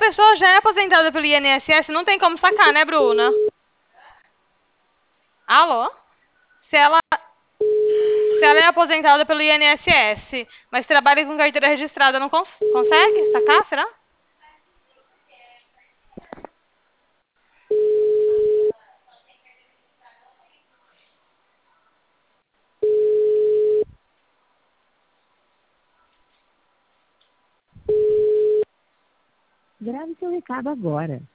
pessoa já é aposentada pelo INSS, não tem como sacar, né, Bruna? Alô? Se ela, se ela é aposentada pelo INSS, mas trabalha com carteira registrada, não consegue sacar, será? Grave seu recado agora.